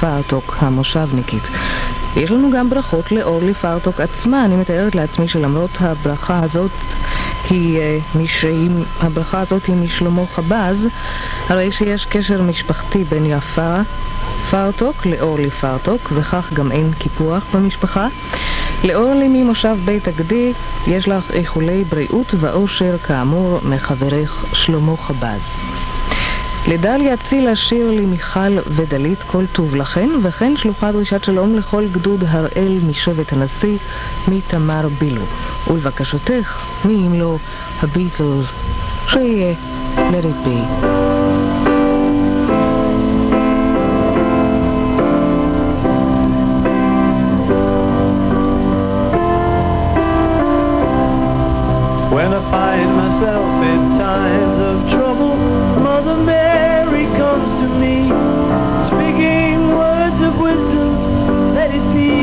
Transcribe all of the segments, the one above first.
פרטוק המושבניקית. יש לנו גם ברכות לאורלי פרטוק עצמה. אני מתארת לעצמי שלמרות הברכה הזאת הברכה הזאת היא משלמה חבז, הרי שיש קשר משפחתי בין יפה פרטוק לאורלי פרטוק, וכך גם אין קיפוח במשפחה. לאורלי ממושב בית הגדי יש לך איחולי בריאות ואושר כאמור מחברך שלמה חבז. לדליה צילה, שירלי, מיכל ודלית כל טוב לכן, וכן שלוחה דרישת שלום לכל גדוד הראל משבט הנשיא מתמר בילו. ולבקשתך מי אם לא הביטלס, שיהיה Let It Be. When I find myself in times of trouble, Mother Mary comes to me, speaking words of wisdom, let it be.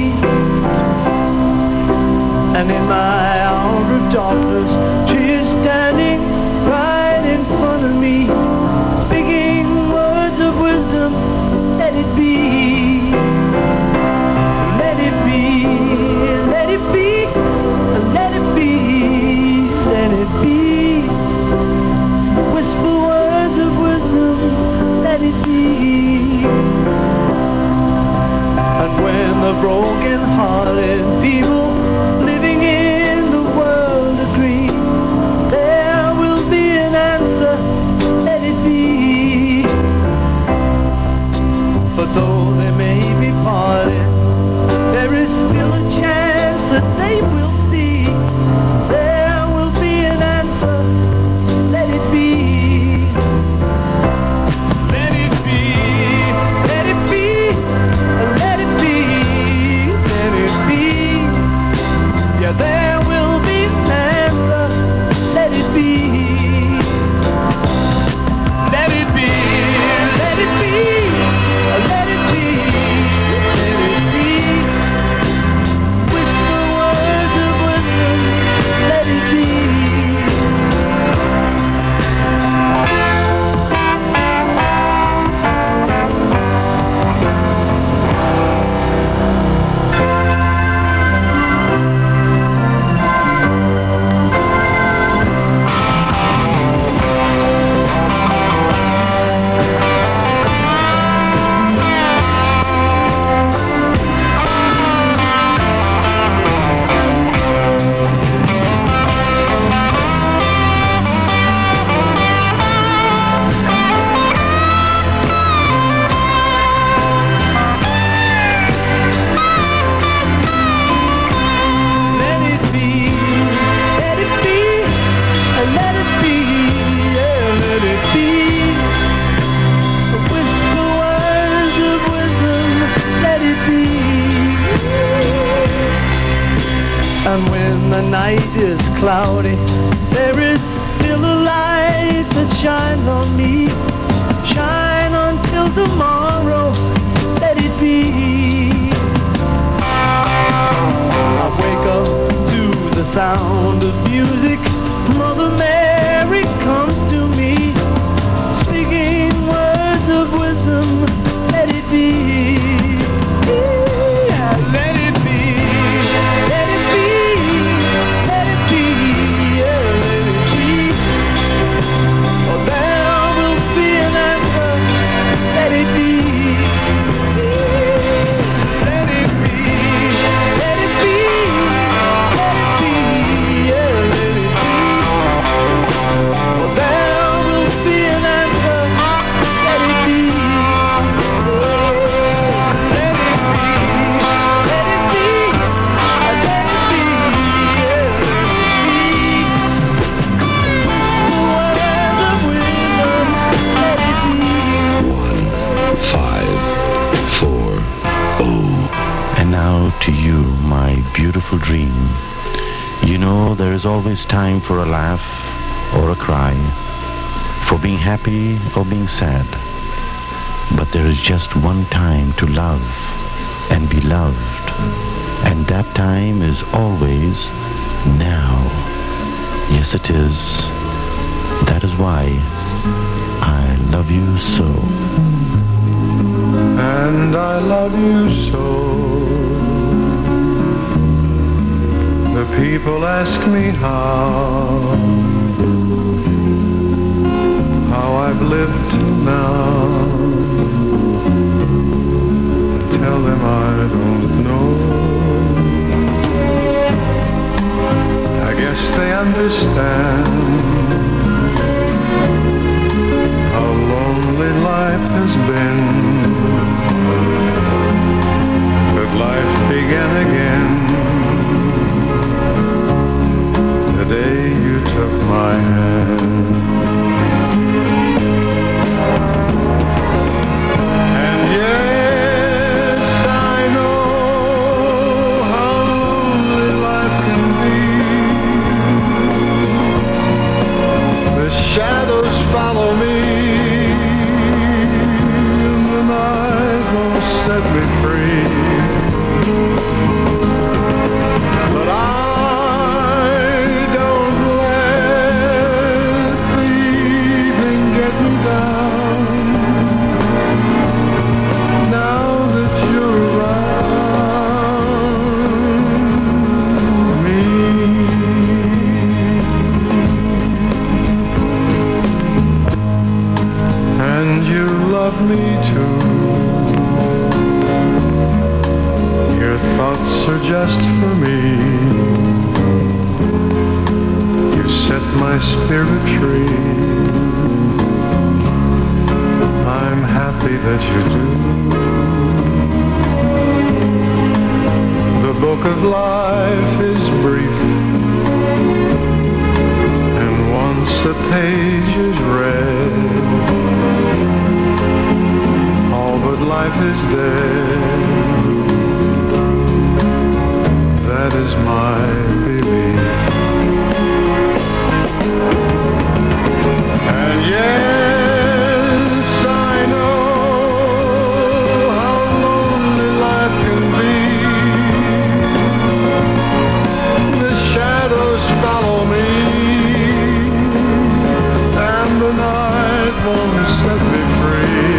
And in my hour of darkness, she is standing right in front of me, speaking words of wisdom, let it be. Let it be, let it be, let it be. Let it be. Whisper words of wisdom, let it be. And when the broken-hearted people living in the world agree, there will be an answer, let it be. For though they may be parted, there is still a chance that they will see. Let it be. Let it be. Let it be. Let it be. Let it be. Yeah, there will be an answer. Let it be. Let it be. Let it be. Let it be. Let it be. Whisper words of wisdom. Let it be. And when the night is cloudy, there is still a light that shines on me. Shine until tomorrow, let it be. I wake up to the sound of music. Mother Mary comes to me, speaking words of wisdom, let it be. Let it be. Let it be. Let it be. Yeah, let it be. Oh, there will be an answer. Let it be. Let it be. Let it be. Let it be. Yeah, let it be. Oh, there will be an answer. Let it be. To you, my beautiful dream. You know there is always time for a laugh or a cry, for being happy or being sad. But there is just one time to love and be loved, and that time is always now. Yes, it is. That is why I love you so. And and I love you so. The people ask me how I've lived till now. I tell them I don't know. I guess they understand how lonely life has been. But life began again the day you took my hand. And yes, I know how lonely life can be. The shadows follow me, and the night won't set me free. But I don't let the evening get me down. Now that you're around me. And you love me too. Your thoughts are just for me. You set my spirit free. I'm happy that you do. The book of life is brief, and once a page is read, all but life is dead. That is my belief. And yes, I know how lonely life can be. The shadows follow me, and the night won't set me free.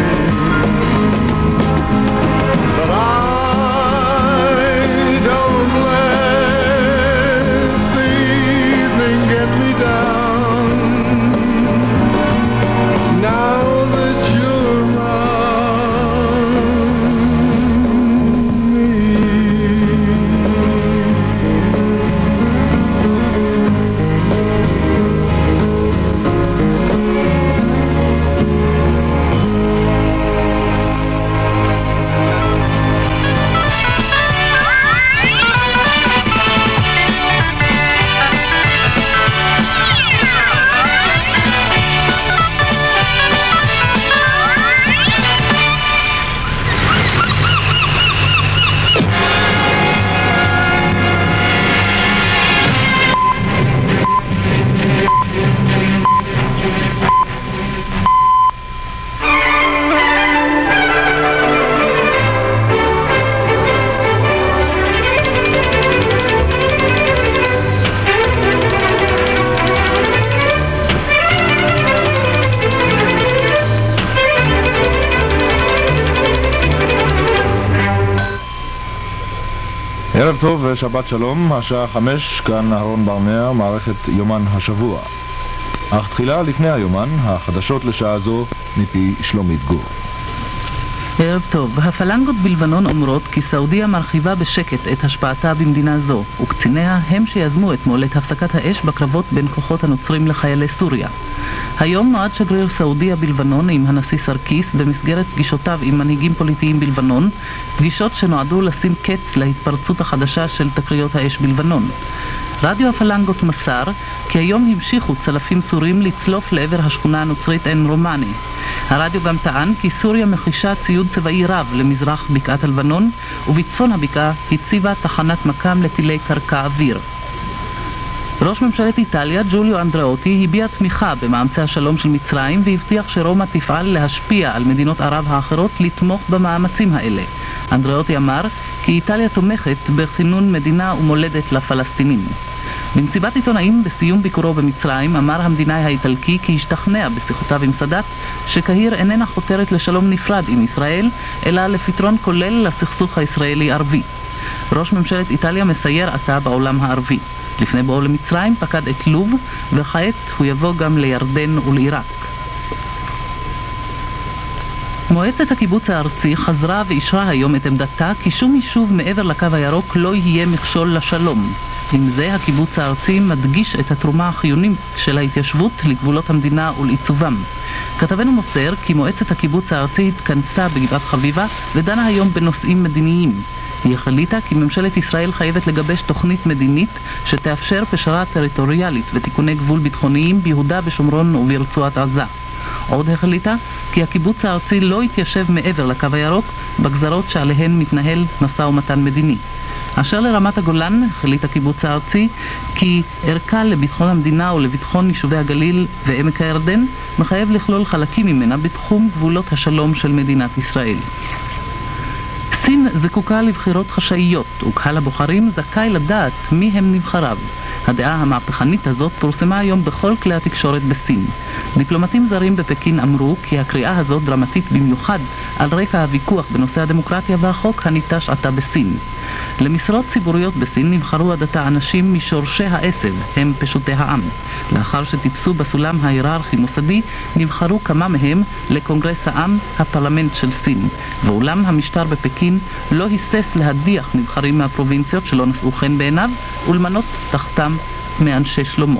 But I don't let the evening get me down. Now that you're around me. ערב טוב ושבת שלום, השעה 5, כאן אהרון ברנע, מערכת יומן השבוע. אך תחילה לפני היומן, החדשות לשעה זו מפי שלומית גור. ערב טוב. הפלנגות בלבנון אומרות כי סעודיה מרחיבה בשקט את השפעתה במדינה זו, וקציניה הם שיזמו אתמול את הפסקת האש בקרבות בין כוחות הנוצרים לחיילי סוריה. היום נועד שגריר סעודיה בלבנון עם הנשיא סרקיס במסגרת פגישותיו עם מנהיגים פוליטיים בלבנון, פגישות שנועדו לשים קץ להתפרצות החדשה של תקריות האש בלבנון. רדיו הפלנגות מסר כי היום המשיכו צלפים סורים לצלוף לעבר השכונה הנוצרית עין רומאני. הרדיו גם טען כי סוריה מכישה ציוד צבאי רב למזרח בקעת הלבנון, ובצפון הבקעה הציבה תחנת מקם לטילי קרקע אוויר. ראש ממשלת איטליה, ג'וליו אנדראוטי, הביע תמיכה במאמצי השלום של מצרים והבטיח שרומא תפעל להשפיע על מדינות ערב האחרות לתמוך במאמצים האלה. אנדראוטי אמר כי איטליה תומכת בכינון מדינה ומולדת לפלסטינים. במסיבת עיתונאים בסיום ביקורו במצרים אמר המדינאי האיטלקי כי השתכנע בשיחותיו עם סאדאת שקהיר איננה חותרת לשלום נפרד עם ישראל, אלא לפתרון כולל לסכסוך הישראלי-ערבי. ראש ממשלת איטליה מסייר עתה בעולם הערבי. לפני בואו למצרים פקד את לוב, וכעת הוא יבוא גם לירדן ולעיראק. מועצת הקיבוץ הארצי חזרה ואישרה היום את עמדתה כי שום יישוב מעבר לקו הירוק לא יהיה מכשול לשלום. עם זה הקיבוץ הארצי מדגיש את התרומה החיונית של ההתיישבות לגבולות המדינה ולעיצובם. כתבנו מוסר כי מועצת הקיבוץ הארצי התכנסה בגבעת חביבה ודנה היום בנושאים מדיניים. היא החליטה כי ממשלת ישראל חייבת לגבש תוכנית מדינית שתאפשר פשרה טריטוריאלית ותיקוני גבול ביטחוניים ביהודה ושומרון וברצועת עזה. עוד החליטה כי הקיבוץ הארצי לא יתיישב מעבר לקו הירוק בגזרות שעליהן מתנהל משא ומתן מדיני. אשר לרמת הגולן החליט הקיבוץ הארצי כי ערכה לביטחון המדינה ולביטחון יישובי הגליל ועמק הירדן מחייב לכלול חלקים ממנה בתחום גבולות השלום של מדינת ישראל. סין זקוקה לבחירות חשאיות, וקהל הבוחרים זכאי לדעת מי הם נבחריו. הדעה המהפכנית הזאת פורסמה היום בכל כלי התקשורת בסין. דיפלומטים זרים בפקין אמרו כי הקריאה הזאת דרמטית במיוחד על רקע הוויכוח בנושא הדמוקרטיה והחוק הניטש עתה בסין. למשרות ציבוריות בסין נבחרו עד עתה אנשים משורשי העשב, הם פשוטי העם. לאחר שטיפסו בסולם ההיררכי-מוסדי, נבחרו כמה מהם לקונגרס העם, הפרלמנט של סין. ואולם המשטר בפקין לא היסס להדיח נבחרים מהפרובינציות שלא נשאו חן בעיניו ולמנות תחתם מאנשי שלמה.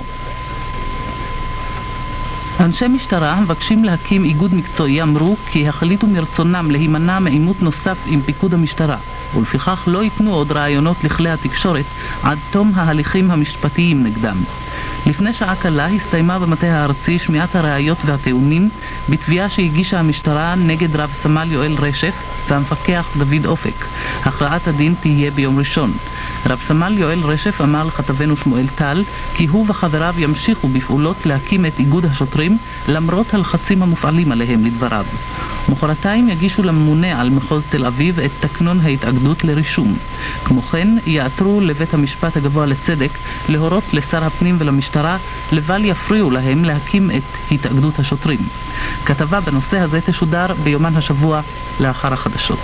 אנשי משטרה מבקשים להקים איגוד מקצועי אמרו כי החליטו מרצונם להימנע מעימות נוסף עם פיקוד המשטרה, ולפיכך לא ייתנו עוד רעיונות לכלי התקשורת עד תום ההליכים המשפטיים נגדם. לפני שעה קלה הסתיימה במטה הארצי שמיעת הראיות והטיעונים בתביעה שהגישה המשטרה נגד רב סמל יואל רשף והמפקח דוד אופק. הכרעת הדין תהיה ביום ראשון. רב סמל יואל רשף אמר לכתבנו שמואל טל כי הוא וחבריו ימשיכו בפעולות להקים את איגוד השוטרים למרות הלחצים המופעלים עליהם לדבריו. מחרתיים יגישו לממונה על מחוז תל אביב את תקנון ההתאגדות לרישום. כמו כן יעתרו לבית המשפט הגבוה לצדק להורות לשר הפנים ולמשטרה לבל יפריעו להם להקים את התאגדות השוטרים. כתבה בנושא הזה תשודר ביומן השבוע לאחר החדשות.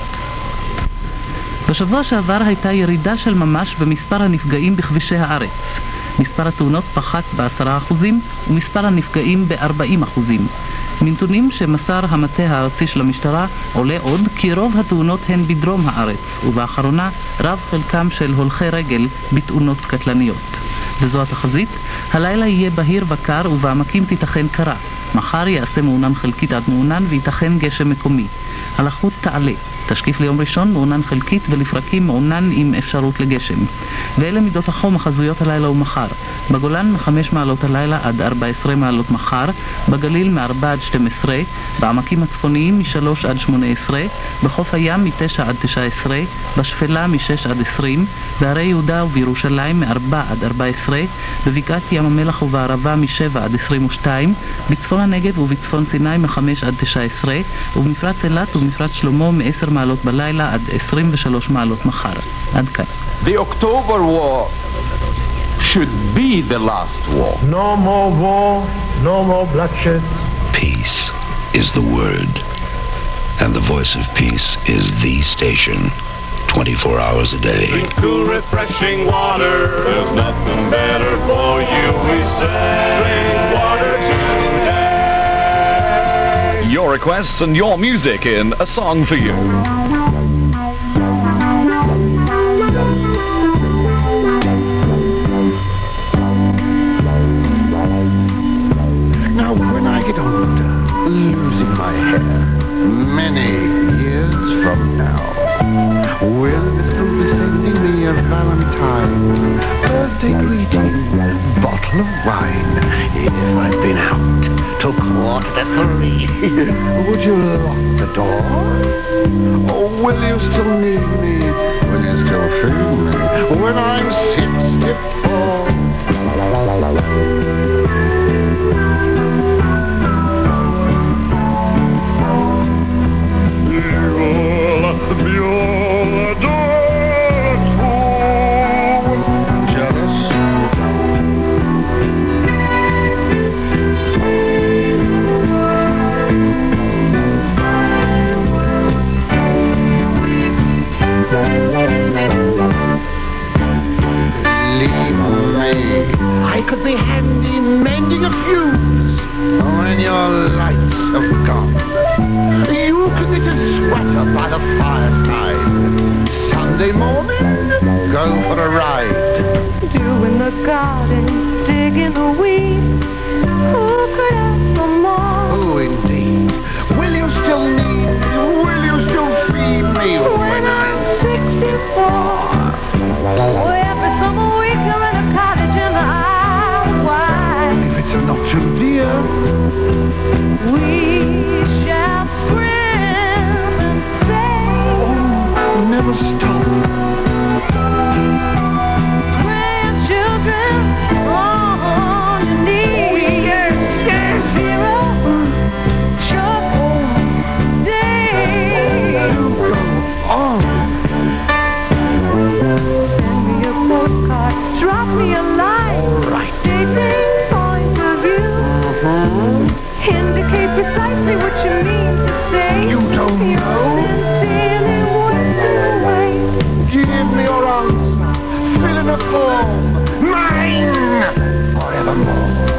בשבוע שעבר הייתה ירידה של ממש במספר הנפגעים בכבישי הארץ. מספר התאונות פחת ב10% ומספר הנפגעים ב40%. מנתונים שמסר המטה הארצי של המשטרה עולה עוד כי רוב התאונות הן בדרום הארץ, ובאחרונה רב חלקם של הולכי רגל בתאונות קטלניות. וזו התחזית, הלילה יהיה בהיר וקר ובעמקים תיתכן קרה. מחר יעשה מעונן חלקית עד מעונן ויתכן גשם מקומי. הלחות תעלה. תשקיף ליום ראשון מעונן חלקית ולפרקים מעונן עם אפשרות לגשם. ואלה מידות החום החזויות הלילה ומחר. בגולן מ5 מעלות הלילה עד 14 מעלות מחר, בגליל מ4 עד 12, בעמקים הצפוניים מ3 עד 18, בחוף הים מ9 עד 19, בשפלה מ6 עד 20, בערי יהודה ובירושלים מ4 עד 14, בבקעת ים המלח ובערבה מ7 עד 22, בצפון הנגב ובצפון סיני מ5 עד 19, ובמפרץ אילת ובמפרץ שלמה מ10 מעלות בלילה עד 23 מעלות מחר. עד כאן. The October War should be the last war. No more war, no more bloodshed. Peace is the word, and the voice of peace is the station, 24 hours a day. Drink cool, refreshing water. There's nothing better for you, we say. Drink water today. Your requests and your music in A Song for You. Now, when I get older, losing my hair, many years from now, will Mr. be sending me a valentine, birthday greeting, bottle of wine, if I've been out till 2:45? Would you lock the door? Or will you still need me? Will you still feel me when I'm 64? Jealous? by the fireside. Sunday morning, go for a ride. Doing the garden, digging the weeds. Who could ask for more? Oh, indeed. Will you still need me? Will you still feed me When I'm 64. Oh, every summer we come in a cottage in the Isle of Wight. If it's not too dear, We shall scream and say, never stop. grandchildren on your knees. Yes. Zero short days. Oh, Send me a postcard, drop me a line. all right. Stating point of view. Indicate precisely what you mean to say. You don't You're know. sincerely wasting away. Give me your answer. Fill in a form. Mine forevermore.